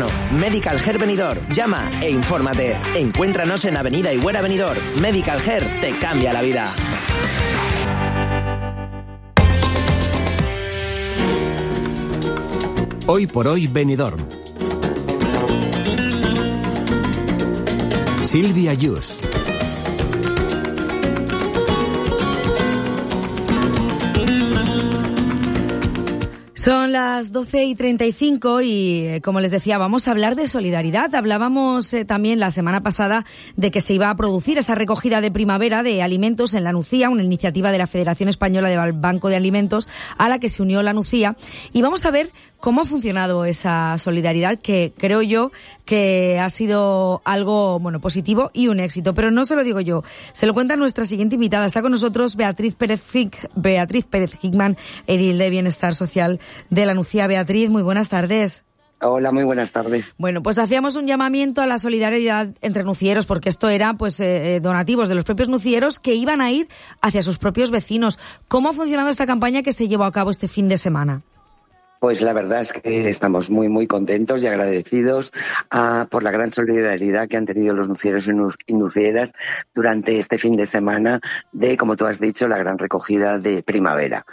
verano. Medical Hair Benidorm. Llama e infórmate. Encuéntranos en Avenida Higuera Benidorm. Medical Hair te cambia la vida. Hoy por hoy Benidorm. Silvia Yus. Son las 12:35 y, como les decía, vamos a hablar de solidaridad. Hablábamos también la semana pasada de que se iba a producir esa recogida de primavera de alimentos en La Nucía, una iniciativa de la Federación Española del Banco de Alimentos a la que se unió La Nucía. Y vamos a ver cómo ha funcionado esa solidaridad, que creo yo que ha sido algo, positivo y un éxito. Pero no se lo digo yo, se lo cuenta nuestra siguiente invitada. Está con nosotros Beatriz Pérez Hickman, edil de Bienestar Social de La Nucía. Beatriz, muy buenas tardes. Hola, muy buenas tardes. Bueno, pues hacíamos un llamamiento a la solidaridad entre nucieros, porque esto era donativos de los propios nucieros que iban a ir hacia sus propios vecinos. ¿Cómo ha funcionado esta campaña que se llevó a cabo este fin de semana? Pues la verdad es que estamos muy, muy contentos y agradecidos por la gran solidaridad que han tenido los nucieros y nucieras durante este fin de semana de, como tú has dicho, la gran recogida de primavera.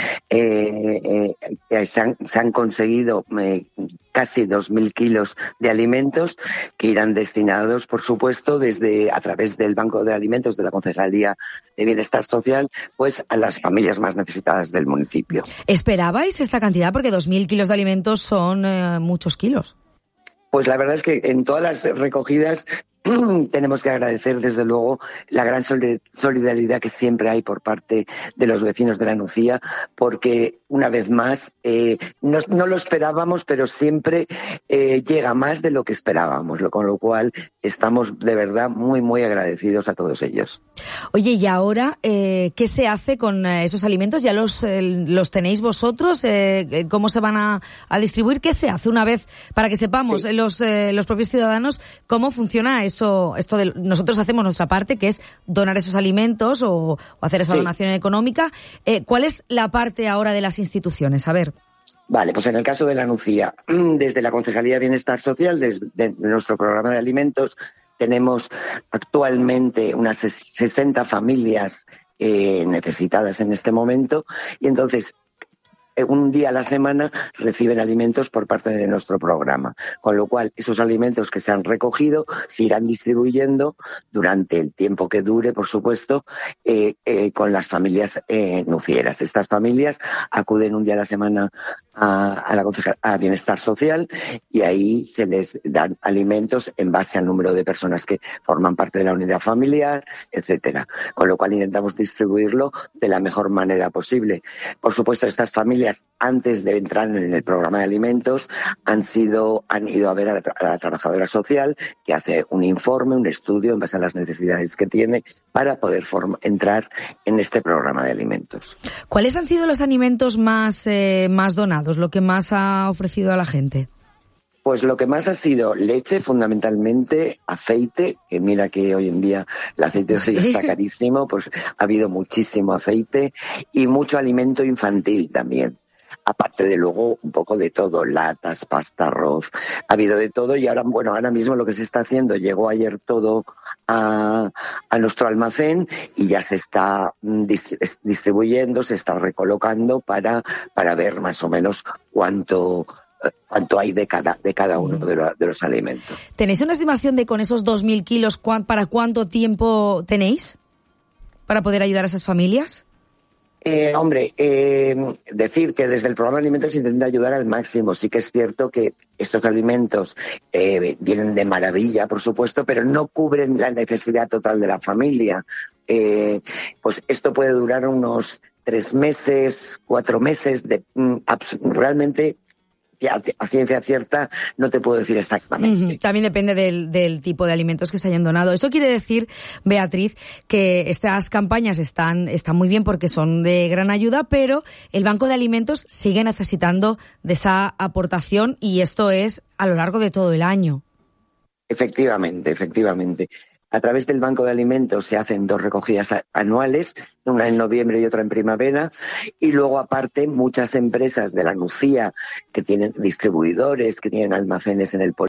Se han conseguido casi 2.000 kilos de alimentos que irán destinados, por supuesto, a través del Banco de Alimentos de la Concejalía de Bienestar Social, pues a las familias más necesitadas del municipio. ¿Esperabais esta cantidad? Porque 2.000 kilos de alimentos son muchos kilos. Pues la verdad es que en todas las recogidas tenemos que agradecer, desde luego, la gran solidaridad que siempre hay por parte de los vecinos de La Nucía, porque, una vez más, no lo esperábamos, pero siempre llega más de lo que esperábamos, con lo cual estamos de verdad muy, muy agradecidos a todos ellos. Oye, y ahora, ¿qué se hace con esos alimentos? ¿Ya los tenéis vosotros? ¿Cómo se van a distribuir? ¿Qué se hace una vez, para que sepamos los propios ciudadanos cómo funciona eso? Esto de nosotros hacemos nuestra parte, que es donar esos alimentos o hacer esa donación económica. ¿Cuál es la parte ahora de las instituciones? A ver. Vale, pues en el caso de La Nucía, desde la Concejalía de Bienestar Social, desde nuestro programa de alimentos, tenemos actualmente unas 60 familias necesitadas en este momento, y entonces un día a la semana reciben alimentos por parte de nuestro programa, con lo cual esos alimentos que se han recogido se irán distribuyendo durante el tiempo que dure, por supuesto, con las familias nucieras. Estas familias acuden un día a la semana a Bienestar Social, y ahí se les dan alimentos en base al número de personas que forman parte de la unidad familiar, etcétera. Con lo cual intentamos distribuirlo de la mejor manera posible. Por supuesto, estas familias, antes de entrar en el programa de alimentos, han ido a ver a la trabajadora social, que hace un informe, un estudio en base a las necesidades que tiene para poder entrar en este programa de alimentos. ¿Cuáles han sido los alimentos más donados, lo que más ha ofrecido a la gente? Pues lo que más ha sido leche, fundamentalmente, aceite, que mira que hoy en día el aceite de soya está carísimo, pues ha habido muchísimo aceite, y mucho alimento infantil también. Aparte de luego un poco de todo, latas, pasta, arroz, ha habido de todo, y ahora mismo lo que se está haciendo, llegó ayer todo a nuestro almacén y ya se está distribuyendo, se está recolocando para ver más o menos cuánto hay de cada uno de los alimentos. ¿Tenéis una estimación de, con esos 2.000 kilos, para cuánto tiempo tenéis para poder ayudar a esas familias? Decir que desde el programa de alimentos se intenta ayudar al máximo. Sí que es cierto que estos alimentos vienen de maravilla, por supuesto, pero no cubren la necesidad total de la familia. Pues esto puede durar unos 3 meses, 4 meses, realmente a ciencia cierta no te puedo decir exactamente. También depende del tipo de alimentos que se hayan donado. Eso quiere decir, Beatriz, que estas campañas están muy bien porque son de gran ayuda, pero el Banco de Alimentos sigue necesitando de esa aportación, y esto es a lo largo de todo el año. Efectivamente. A través del Banco de Alimentos se hacen 2 recogidas anuales, una en noviembre y otra en primavera, y luego aparte muchas empresas de La Nucía que tienen distribuidores, que tienen almacenes en el